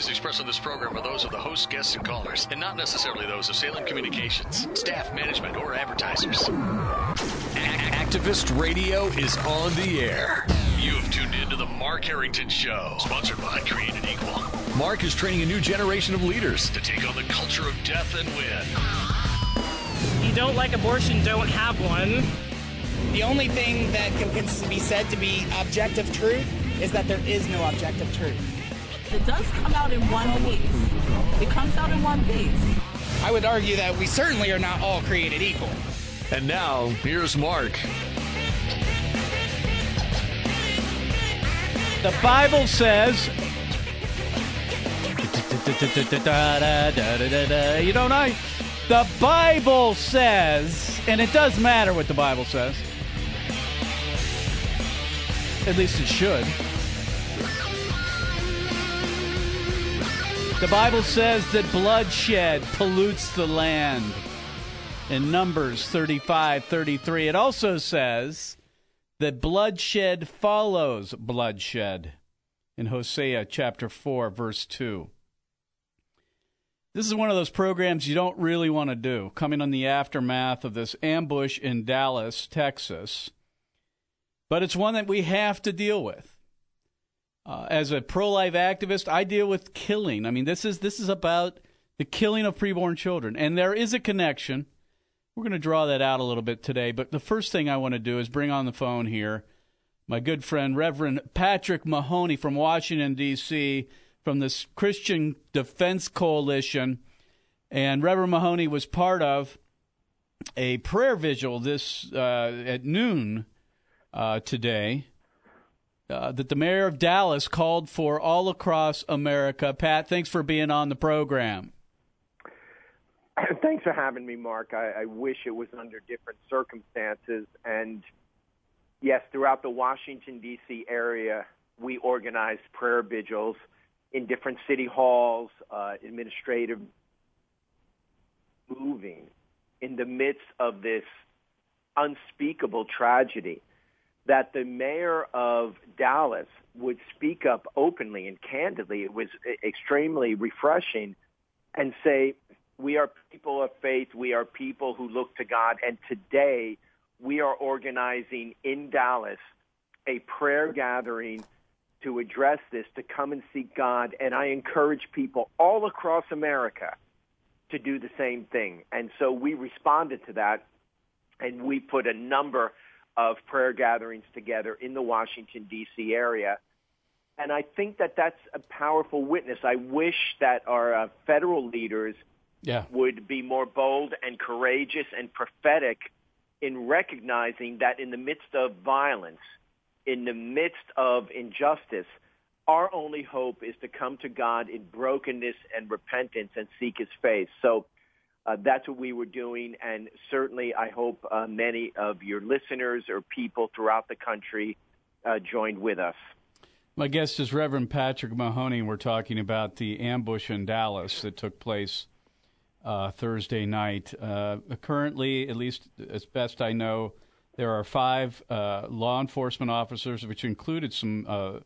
views expressed on this program are those of the hosts, guests, and callers, and not necessarily those of Salem Communications, staff, management, or advertisers. Activist Radio is on the air. You have tuned in to the Mark Harrington Show, sponsored by Created Equal. Mark is training a new generation of leaders to take on the culture of death and win. You don't like abortion, don't have one. The only thing that can be said to be objective truth is that there is no objective truth. It does come out in one piece. It comes out in one piece. I would argue that we certainly are not all created equal. And now, here's Mark. The Bible says, you don't know? The Bible says, and it does matter what the Bible says. At least it should. The Bible says that bloodshed pollutes the land. In Numbers 35:33, it also says that bloodshed follows bloodshed. In Hosea chapter 4, verse 2. This is one of those programs you don't really want to do, coming on the aftermath of this ambush in Dallas, Texas. But it's one that we have to deal with. As a pro-life activist, I deal with killing. I mean, this is about the killing of preborn children. And there is a connection. We're going to draw that out a little bit today. But the first thing I want to do is bring on the phone here my good friend, Reverend Patrick Mahoney from Washington, D.C., from this Christian Defense Coalition. And Reverend Mahoney was part of a prayer vigil at noon today that the mayor of Dallas called for all across America. Pat, thanks for being on the program. Thanks for having me, Mark. I wish it was under different circumstances. And, yes, throughout the Washington, D.C. area, we organized prayer vigils in different city halls, administrative moving in the midst of this unspeakable tragedy, that the mayor of Dallas would speak up openly and candidly. It was extremely refreshing, and say, we are people of faith, we are people who look to God, and today we are organizing in Dallas a prayer gathering to address this, to come and seek God. And I encourage people all across America to do the same thing. And so we responded to that, and we put a number of prayer gatherings together in the Washington, D.C. area. And I think that that's a powerful witness. I wish that our federal leaders would be more bold and courageous and prophetic in recognizing that in the midst of violence, in the midst of injustice, our only hope is to come to God in brokenness and repentance and seek his face. So that's what we were doing, and certainly I hope many of your listeners or people throughout the country joined with us. My guest is Reverend Patrick Mahoney, and we're talking about the ambush in Dallas that took place Thursday night. Currently, at least as best I know, there are 5 law enforcement officers, which included some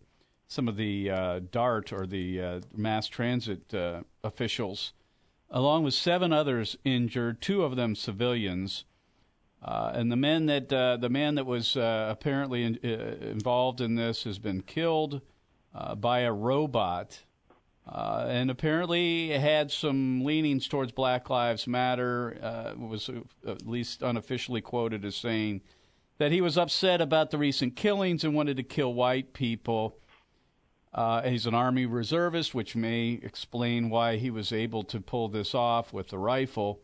of the DART or the mass transit officials, along with 7 others injured, 2 of them civilians. And the man that was apparently involved in this has been killed by a robot, and apparently had some leanings towards Black Lives Matter. Was at least unofficially quoted as saying that he was upset about the recent killings and wanted to kill white people. He's an Army reservist, which may explain why he was able to pull this off with the rifle.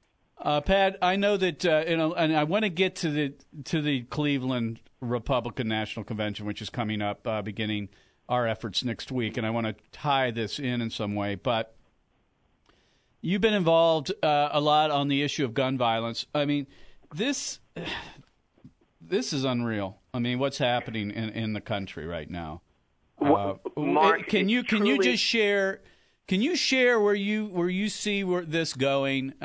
Pat, I know that and I want to get to the Cleveland Republican National Convention, which is coming up, beginning our efforts next week, and I want to tie this in some way. But you've been involved a lot on the issue of gun violence. I mean, this is unreal. I mean, what's happening in the country right now? Mark, can you just share? Can you share where you see this going?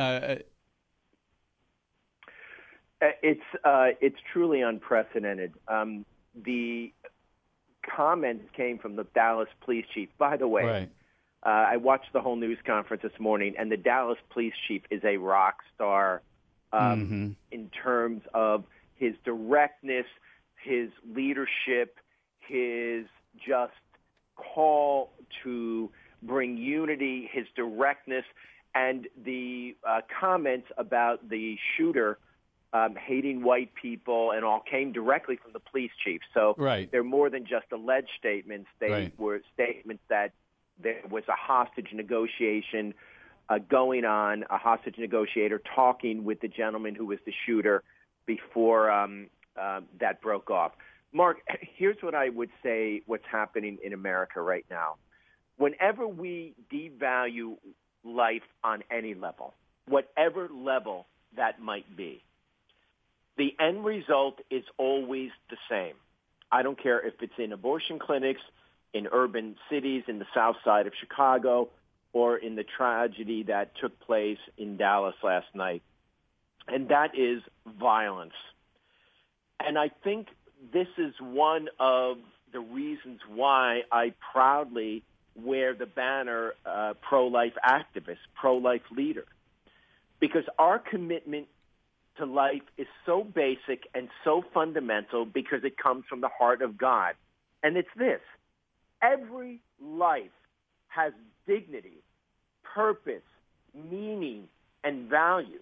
It's truly unprecedented. The comments came from the Dallas police chief. By the way, right. I watched the whole news conference this morning, and the Dallas police chief is a rock star in terms of his directness, his leadership, his just call to bring unity, his directness, and the comments about the shooter hating white people and all came directly from the police chief. So they're more than just alleged statements. They were statements that there was a hostage negotiation going on, a hostage negotiator talking with the gentleman who was the shooter before that broke off. Mark, here's what I would say what's happening in America right now. Whenever we devalue life on any level, whatever level that might be, the end result is always the same. I don't care if it's in abortion clinics, in urban cities, in the south side of Chicago, or in the tragedy that took place in Dallas last night. And that is violence. And I think this is one of the reasons why I proudly wear the banner pro-life activist, pro-life leader. Because our commitment to life is so basic and so fundamental because it comes from the heart of God. And it's this: every life has dignity, purpose, meaning, and value,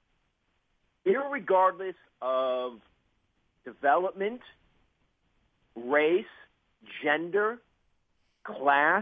irregardless of development, race, gender, class.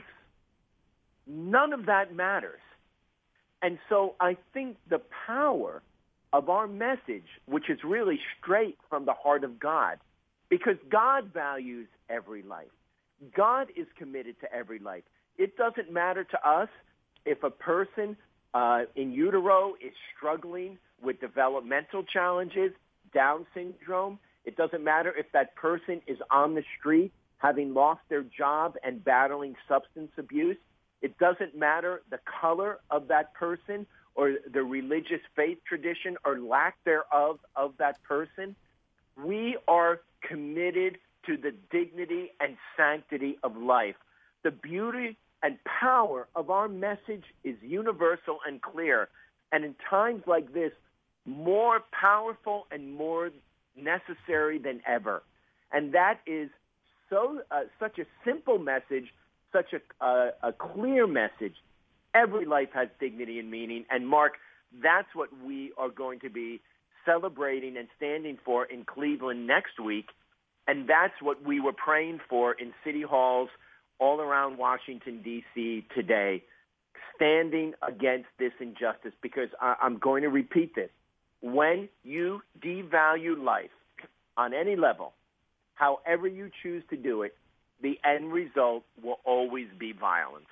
None of that matters. And so I think the power of our message, which is really straight from the heart of God, because God values every life. God is committed to every life. It doesn't matter to us if a person in utero is struggling with developmental challenges, Down syndrome. It doesn't matter if that person is on the street having lost their job and battling substance abuse. It doesn't matter the color of that person or the religious faith tradition or lack thereof of that person. We are committed to the dignity and sanctity of life. The beauty and power of our message is universal and clear. And in times like this, more powerful and more necessary than ever. And that is such a simple message, such a clear message. Every life has dignity and meaning. And Mark, that's what we are going to be celebrating and standing for in Cleveland next week. And that's what we were praying for in city halls all around Washington, D.C. today, standing against this injustice. Because I'm going to repeat this. When you devalue life on any level, however you choose to do it, the end result will always be violence.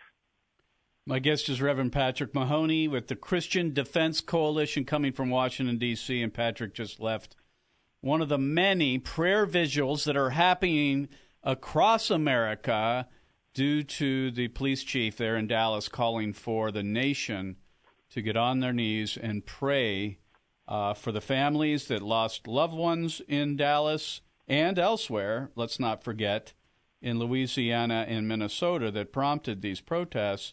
My guest is Reverend Patrick Mahoney with the Christian Defense Coalition coming from Washington, D.C., and Patrick just left one of the many prayer vigils that are happening across America due to the police chief there in Dallas calling for the nation to get on their knees and pray for the families that lost loved ones in Dallas and elsewhere, let's not forget, in Louisiana and Minnesota that prompted these protests.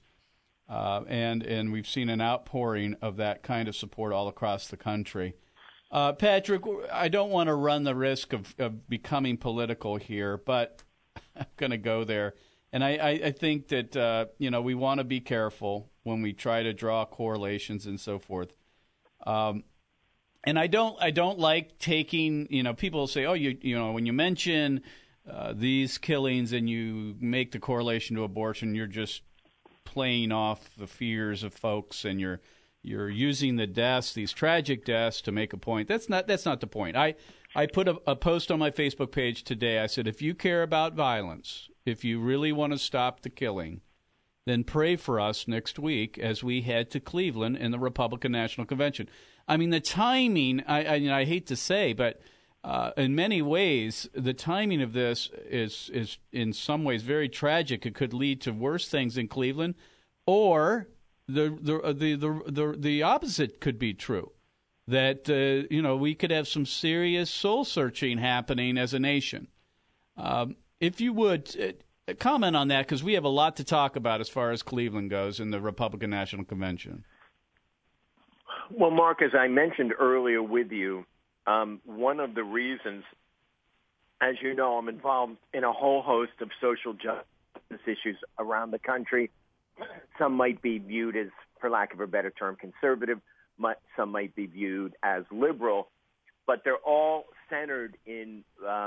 And we've seen an outpouring of that kind of support all across the country. Patrick, I don't want to run the risk of becoming political here, but I'm going to go there. And I think that, we want to be careful when we try to draw correlations and so forth. And I don't like taking, people say, when you mention these killings and you make the correlation to abortion, you're just playing off the fears of folks, and you're using the deaths, these tragic deaths, to make a point. That's not the point. I put a post on my Facebook page today. I said, if you care about violence, if you really want to stop the killing, then pray for us next week as we head to Cleveland in the Republican National Convention. I mean, the timing, I hate to say, but in many ways, the timing of this is in some ways very tragic. It could lead to worse things in Cleveland, or the opposite could be true. That we could have some serious soul searching happening as a nation. If you would, comment on that, because we have a lot to talk about as far as Cleveland goes in the Republican National Convention. Well, Mark, as I mentioned earlier with you, one of the reasons, as you know, I'm involved in a whole host of social justice issues around the country. Some might be viewed as, for lack of a better term, conservative. Some might be viewed as liberal. But they're all centered in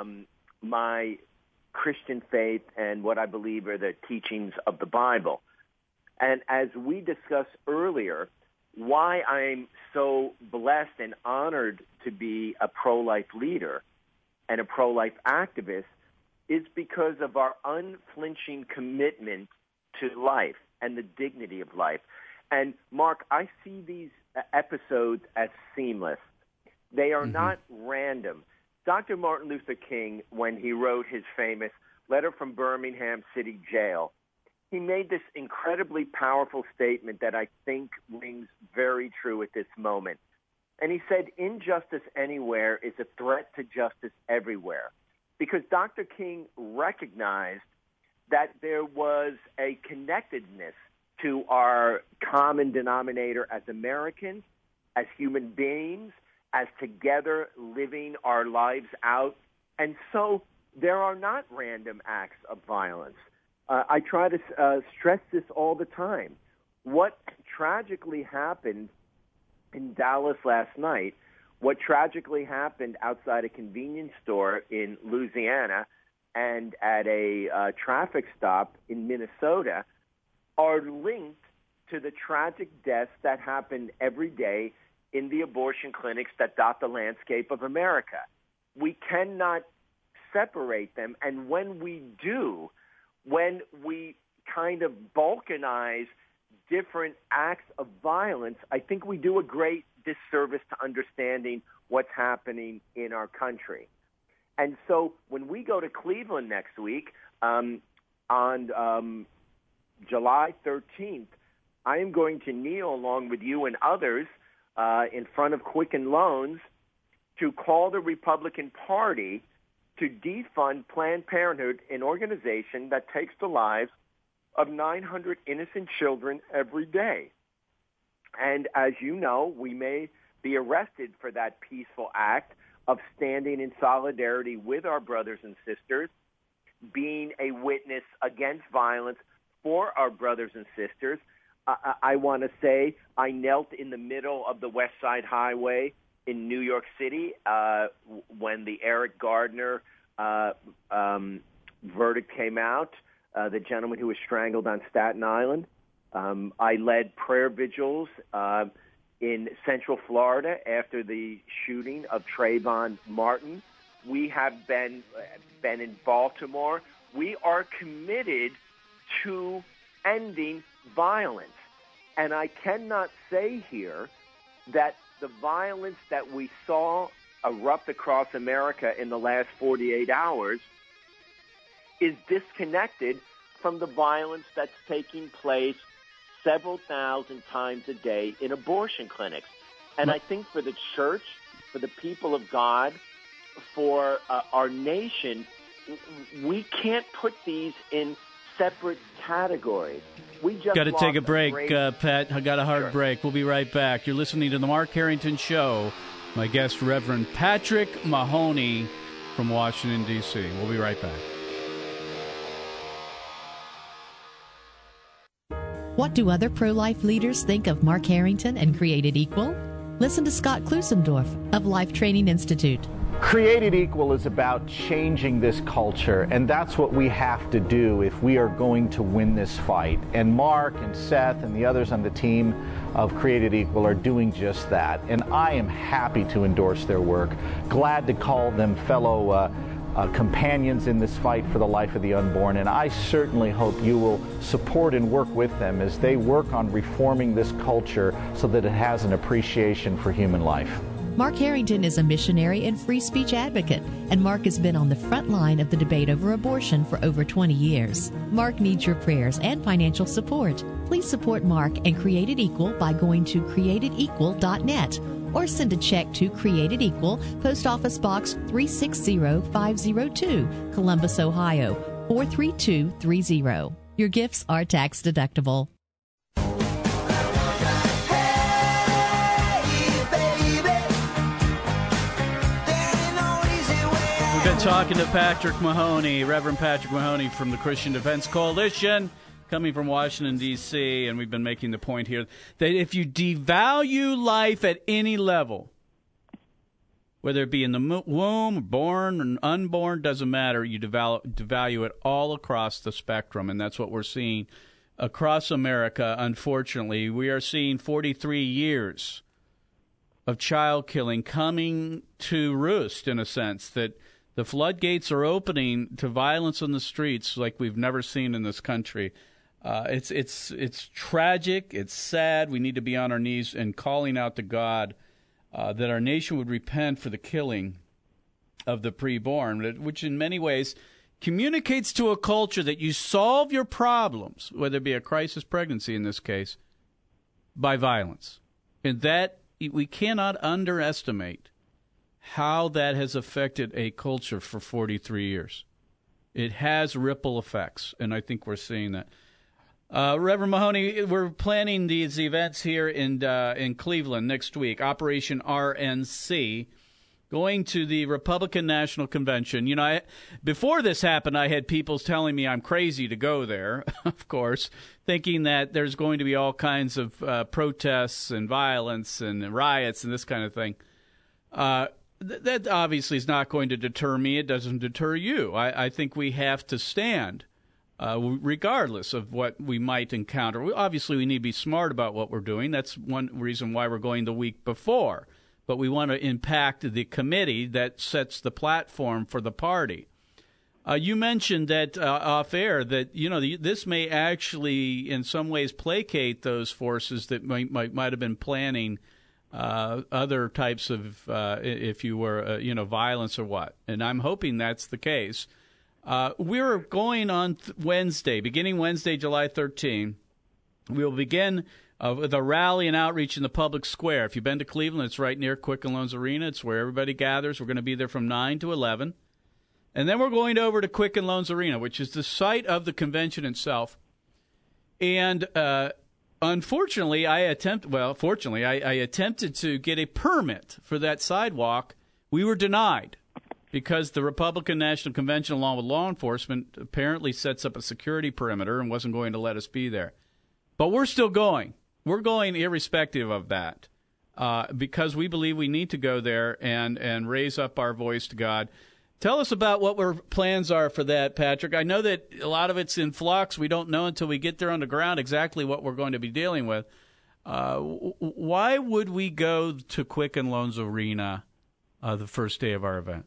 my Christian faith and what I believe are the teachings of the Bible. And as we discussed earlier, why I'm so blessed and honored to be a pro-life leader and a pro-life activist is because of our unflinching commitment to life and the dignity of life. And, Mark, I see these episodes as seamless. They are not random. Dr. Martin Luther King, when he wrote his famous letter from Birmingham City Jail, he made this incredibly powerful statement that I think rings very true at this moment. And he said, injustice anywhere is a threat to justice everywhere. Because Dr. King recognized that there was a connectedness to our common denominator as Americans, as human beings, as together living our lives out. And so there are not random acts of violence. I try to stress this all the time. What tragically happened in Dallas last night, what tragically happened outside a convenience store in Louisiana and at a traffic stop in Minnesota are linked to the tragic deaths that happen every day in the abortion clinics that dot the landscape of America. We cannot separate them, and when we do, when we kind of balkanize different acts of violence, I think we do a great disservice to understanding what's happening in our country. And so when we go to Cleveland next week, on July 13th, I am going to kneel along with you and others in front of Quicken Loans to call the Republican Party to defund Planned Parenthood, an organization that takes the lives of 900 innocent children every day. And as you know, we may be arrested for that peaceful act of standing in solidarity with our brothers and sisters, being a witness against violence for our brothers and sisters. I want to say I knelt in the middle of the West Side Highway in New York City when the Eric Gardner verdict came out, the gentleman who was strangled on Staten Island. I led prayer vigils in Central Florida after the shooting of Trayvon Martin. We have been in Baltimore. We are committed to ending violence. And I cannot say here that the violence that we saw erupt across America in the last 48 hours is disconnected from the violence that's taking place several thousand times a day in abortion clinics. And I think for the church, for the people of God, for our nation, we can't put these in separate categories. We just got to take a break, Pat. I got a hard break. We'll be right back. You're listening to The Mark Harrington Show. My guest, Reverend Patrick Mahoney from Washington, D.C. We'll be right back. What do other pro-life leaders think of Mark Harrington and Created Equal? Listen to Scott Klusendorf of Life Training Institute. Created Equal is about changing this culture, and that's what we have to do if we are going to win this fight. And Mark and Seth and the others on the team of Created Equal are doing just that. And I am happy to endorse their work, glad to call them fellow companions in this fight for the life of the unborn, and I certainly hope you will support and work with them as they work on reforming this culture so that it has an appreciation for human life. Mark Harrington is a missionary and free speech advocate, and Mark has been on the front line of the debate over abortion for over 20 years. Mark needs your prayers and financial support. Please support Mark and Created Equal by going to createdequal.net or send a check to Created Equal, Post Office Box 360502, Columbus, Ohio, 888-432-30. Your gifts are tax deductible. We've been talking to Patrick Mahoney, Reverend Patrick Mahoney from the Christian Defense Coalition, coming from Washington, D.C., and we've been making the point here that if you devalue life at any level, whether it be in the womb, born, or unborn, doesn't matter, you devalue it all across the spectrum, and that's what we're seeing across America, unfortunately. We are seeing 43 years of child killing coming to roost, in a sense, that the floodgates are opening to violence on the streets like we've never seen in this country. It's tragic. It's sad. We need to be on our knees and calling out to God that our nation would repent for the killing of the preborn, which in many ways communicates to a culture that you solve your problems, whether it be a crisis pregnancy in this case, by violence. And that we cannot underestimate how that has affected a culture for 43 years. It has ripple effects, and I think we're seeing that. Reverend Mahoney, we're planning these events here in Cleveland next week, Operation RNC, going to the Republican National Convention. You know, before this happened, I had people telling me I'm crazy to go there, of course, thinking that there's going to be all kinds of protests and violence and riots and this kind of thing. That obviously is not going to deter me. It doesn't deter you. I think we have to stand, regardless of what we might encounter. Obviously, we need to be smart about what we're doing. That's one reason why we're going the week before. But we want to impact the committee that sets the platform for the party. You mentioned that off air that this may actually, in some ways, placate those forces that might have been planning other types of, if you were, violence or what. And I'm hoping that's the case. We're going on Wednesday, beginning Wednesday, July 13. We'll begin with a rally and outreach in the public square. If you've been to Cleveland, it's right near Quicken Loans Arena. It's where everybody gathers. We're going to be there from 9 to 11. And then we're going over to Quicken Loans Arena, which is the site of the convention itself. And unfortunately, I attempted to get a permit for that sidewalk. We were denied because the Republican National Convention, along with law enforcement, apparently sets up a security perimeter and wasn't going to let us be there. But we're still going. We're going irrespective of that because we believe we need to go there and raise up our voice to God. Tell us about what our plans are for that, Patrick. I know that a lot of it's in flux. We don't know until we get there on the ground exactly what we're going to be dealing with. Why would we go to Quicken Loans Arena the first day of our event?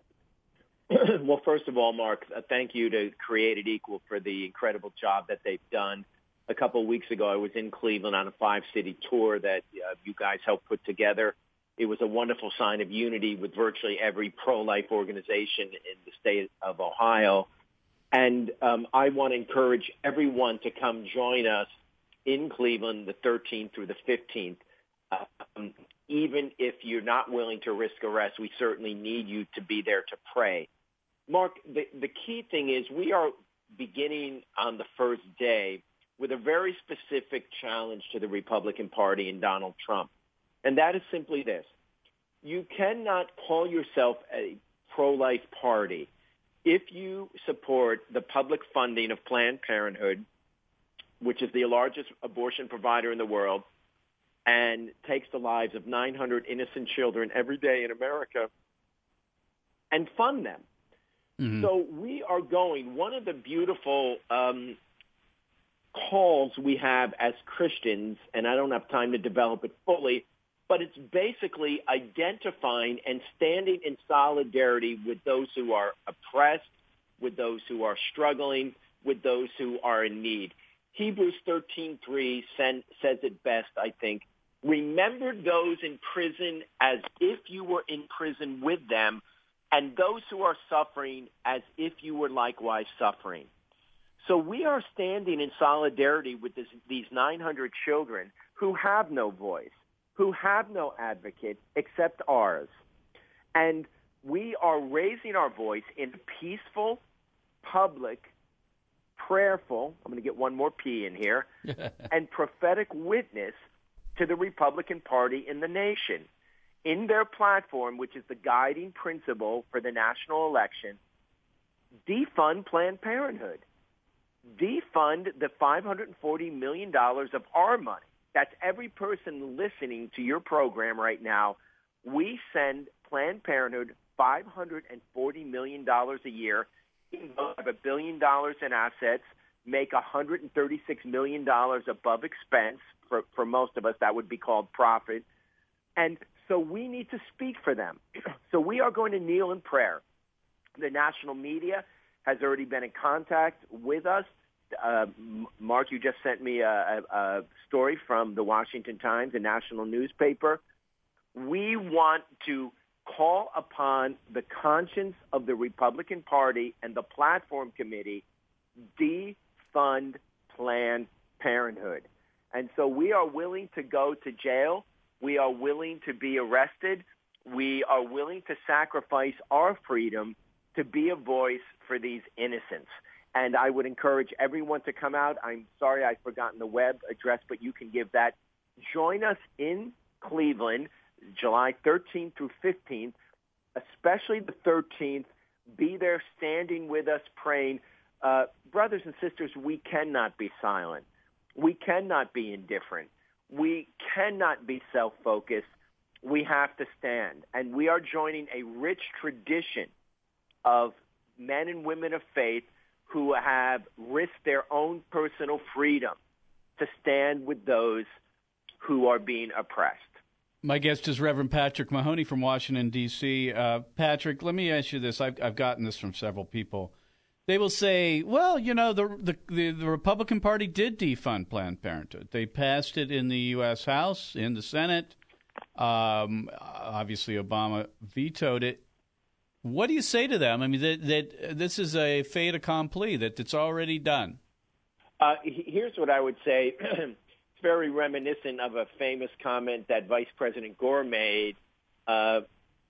Well, first of all, Mark, thank you to Created Equal for the incredible job that they've done. A couple of weeks ago, I was in Cleveland on a 5-city tour that you guys helped put together. It was a wonderful sign of unity with virtually every pro-life organization in the state of Ohio. And I want to encourage everyone to come join us in Cleveland the 13th through the 15th. Even if you're not willing to risk arrest, we certainly need you to be there to pray. Mark, the key thing is we are beginning on the first day with a very specific challenge to the Republican Party and Donald Trump. And that is simply this. You cannot call yourself a pro-life party if you support the public funding of Planned Parenthood, which is the largest abortion provider in the world, and takes the lives of 900 innocent children every day in America, and fund them. Mm-hmm. So we are going, one of the beautiful calls we have as Christians, and I don't have time to develop it fully, but it's basically identifying and standing in solidarity with those who are oppressed, with those who are struggling, with those who are in need. Hebrews 13:3 says it best, I think. Remember those in prison as if you were in prison with them, and those who are suffering as if you were likewise suffering. So we are standing in solidarity with these 900 children who have no voice, who have no advocate except ours. And we are raising our voice in a peaceful, public, prayerful, I'm going to get one more P in here, and prophetic witness to the Republican Party in the nation. In their platform, which is the guiding principle for the national election, defund Planned Parenthood. Defund the $540 million of our money. That's every person listening to your program right now. We send Planned Parenthood $540 million a year, have $1 billion in assets, make $136 million above expense. For most of us, that would be called profit. And so we need to speak for them. So we are going to kneel in prayer. The national media has already been in contact with us. Mark, you just sent me a story from the Washington Times, a national newspaper. We want to call upon the conscience of the Republican Party and the platform committee, defund Planned Parenthood. And so we are willing to go to jail. We are willing to be arrested. We are willing to sacrifice our freedom to be a voice for these innocents. And I would encourage everyone to come out. I'm sorry I've forgotten the web address, but you can give that. Join us in Cleveland, July 13th through 15th, especially the 13th. Be there standing with us, praying. Brothers and sisters, we cannot be silent. We cannot be indifferent. We cannot be self-focused. We have to stand. And we are joining a rich tradition of men and women of faith who have risked their own personal freedom to stand with those who are being oppressed. My guest is Reverend Patrick Mahoney from Washington, D.C. Patrick, let me ask you this. I've gotten this from several people. They will say, well, you know, the Republican Party did defund Planned Parenthood. They passed it in the U.S. House, in the Senate. Obviously, Obama vetoed it. What do you say to them? I mean, that this is a fait accompli, that it's already done. Here's what I would say. It's very reminiscent of a famous comment that Vice President Gore made, or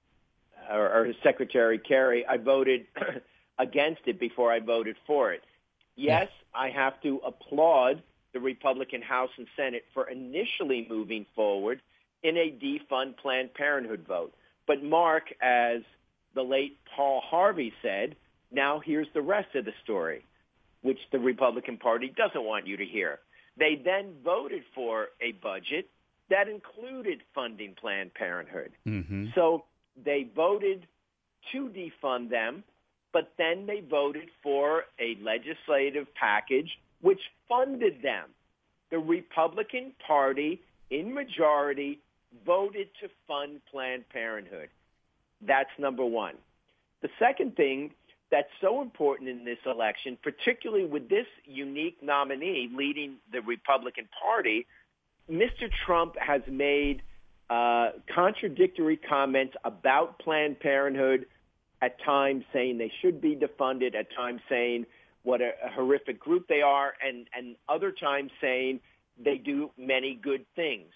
his Secretary Kerry. I voted against it before I voted for it. Yes, I have to applaud the Republican House and Senate for initially moving forward in a defund Planned Parenthood vote. But Mark, as the late Paul Harvey said, now here's the rest of the story, which the Republican Party doesn't want you to hear. They then voted for a budget that included funding Planned Parenthood. Mm-hmm. So they voted to defund them, but then they voted for a legislative package which funded them. The Republican Party, in majority, voted to fund Planned Parenthood. That's number one. The second thing that's so important in this election, particularly with this unique nominee leading the Republican Party, Mr. Trump has made contradictory comments about Planned Parenthood, at times saying they should be defunded, at times saying what a horrific group they are, and other times saying they do many good things.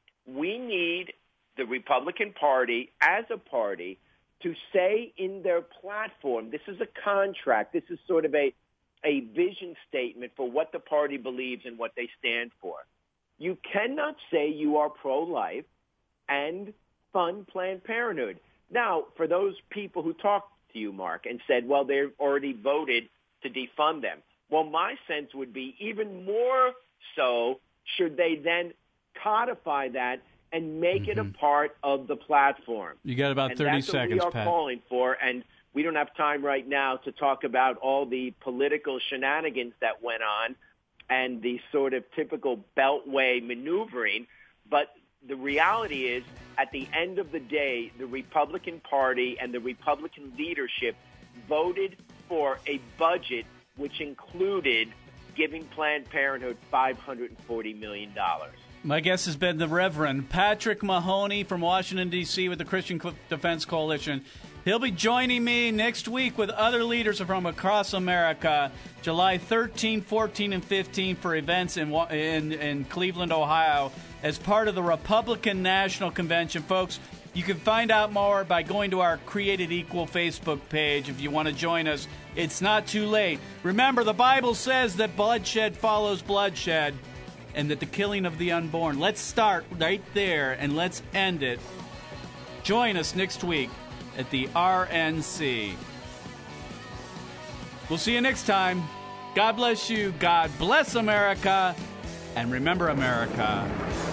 We need the Republican Party as a party to say in their platform, this is a contract, this is sort of a vision statement for what the party believes and what they stand for. You cannot say you are pro-life and fund Planned Parenthood. Now, for those people who talked to you, Mark, and said, well, they've already voted to defund them. Well, my sense would be even more so should they then codify that and make it a part of the platform. You got about 30 seconds, Pat. That's what we are calling for, and we don't have time right now to talk about all the political shenanigans that went on and the sort of typical beltway maneuvering, but the reality is, at the end of the day, the Republican Party and the Republican leadership voted for a budget which included giving Planned Parenthood $540 million. My guest has been the Reverend Patrick Mahoney from Washington, D.C. with the Christian Defense Coalition. He'll be joining me next week with other leaders from across America, July 13, 14, and 15 for events in Cleveland, Ohio, as part of the Republican National Convention. Folks, You can find out more by going to our Created Equal Facebook page if you want to join us. It's not too late. Remember, the Bible says that bloodshed follows bloodshed and that the killing of the unborn. Let's start right there and let's end it. Join us next week at the RNC. We'll see you next time. God bless you. God bless America. And remember, America,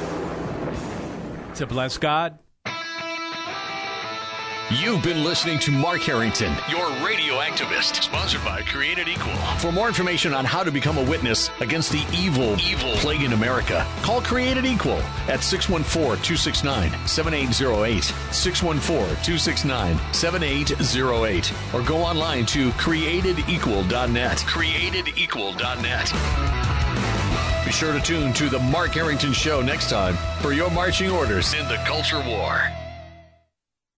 to bless God. You've been listening to Mark Harrington, your radio activist, sponsored by Created Equal. For more information on how to become a witness against the evil plague in America, call Created Equal at 614-269-7808, 614-269-7808, or go online to createdequal.net, createdequal.net. Be sure to tune to The Mark Harrington Show next time for your marching orders in the culture war.